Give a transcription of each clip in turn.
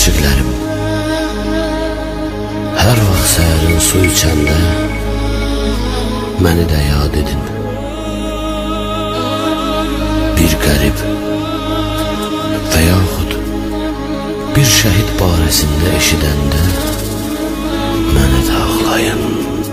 aşıqlarım, hər vaxt səhərin su içəndə məni də yad edin. Bir qərib və yaxud bir şəhid barəsində eşidəndə məni də ağlayın.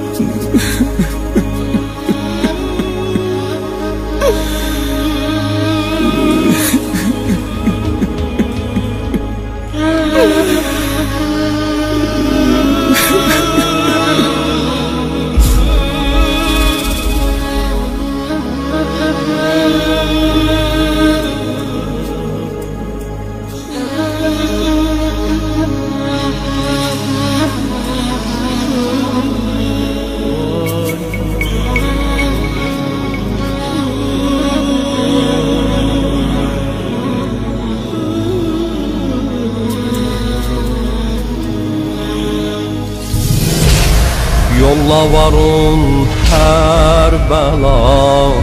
Yolla varın hər bəla,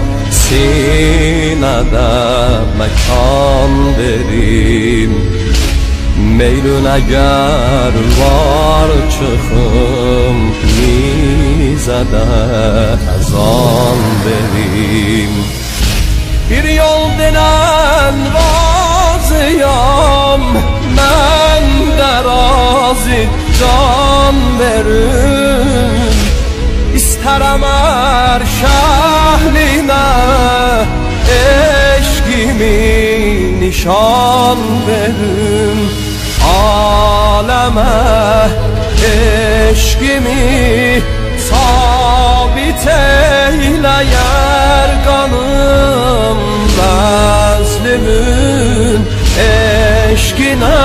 sinədə məkan verim. Meylün əgər var çıxım, nizədə əzan verim. Bir yol denən razıyam, mən də razı can verim. İstərəm ər şəhlinə eşqimi nişan verim. Aləmə eşqimi sabit eyləyər qanım. Vəzlimin eşqinə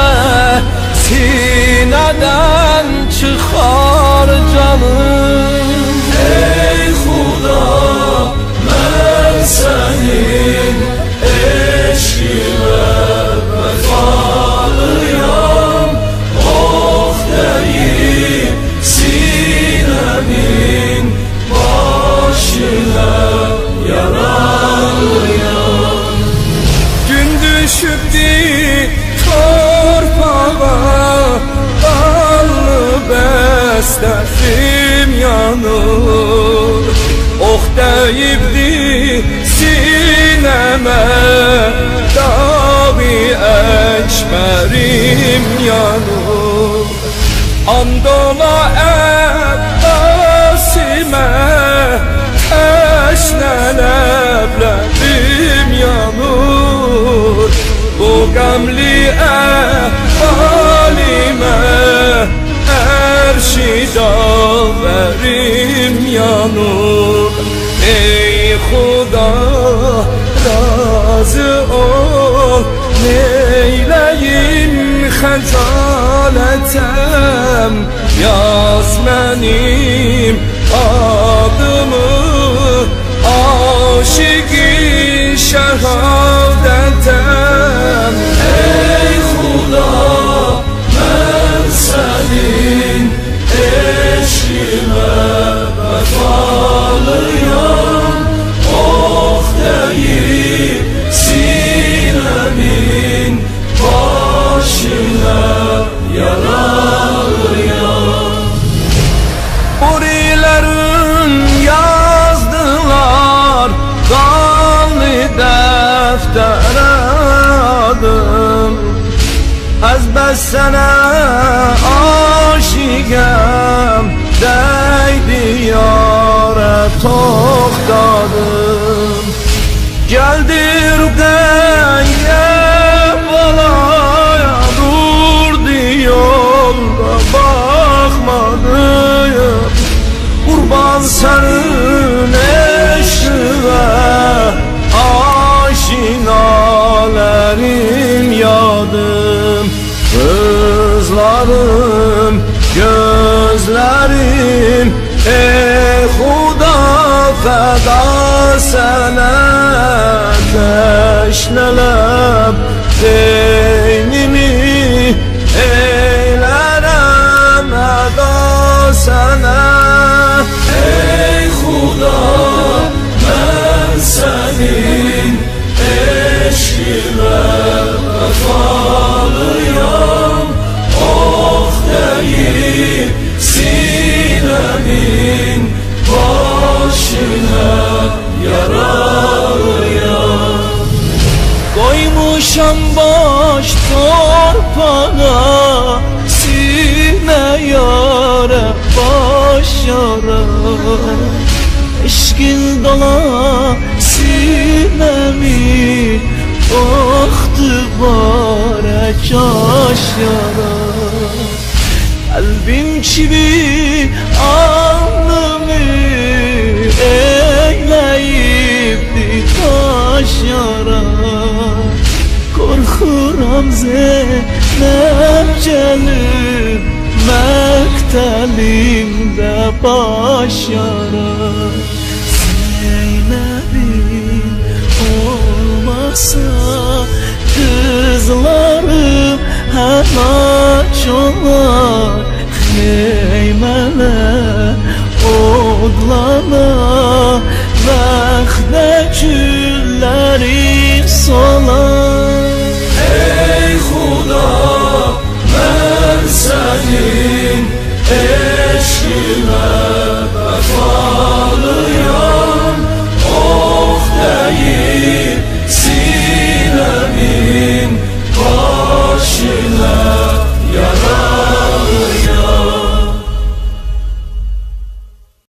sinədən çıxar canım. Ey Xuda, mən sənin eşqinə vəfalıyam. Oh deyib sinəmin başına yaralıyam. Gün düşübdi torpağa, qanlı bəstəsim yanır. Ox deyibdi sinəmə, dağı əkbərim yanır. And ola Əbbasimə, təşnə ləblərim yanır. Bu qəmli əhvalimə ərşidavərim yanır. Ey Xuda, razı ol, neyləyim xəcalətəm. Yaz mənim adımı aşiqi şəhadətəm. Ey Xuda, mən sənin eşqinə vəfalıyam. Oh deyib sinəmin başına yaralıyam. Hurilərin yazdılar qanlı dəftərə adım. Az bəs sənə aşiqəm, dəydi yara toxtadım. Gəldir qəyə balaya, durdu yolda baxmadıyım. Qurban sənin eşqinə aşinələrim yadım. Kızlarım, gözlerim, ey Xuda fəda sənə. Təşnələb beynimi eylərəm əda sənə. Ey Xuda, mən sənin eşqinə vəfalıyam. yaraya. Koymuşam baş torpağa, sine yara baş yara. Eşkin dola sinemi, baktı bare kaş yara. Kalbim çivi alnımı eyleyipti taş yara. Korkuram Zeynep gelir mektelimde baş yara.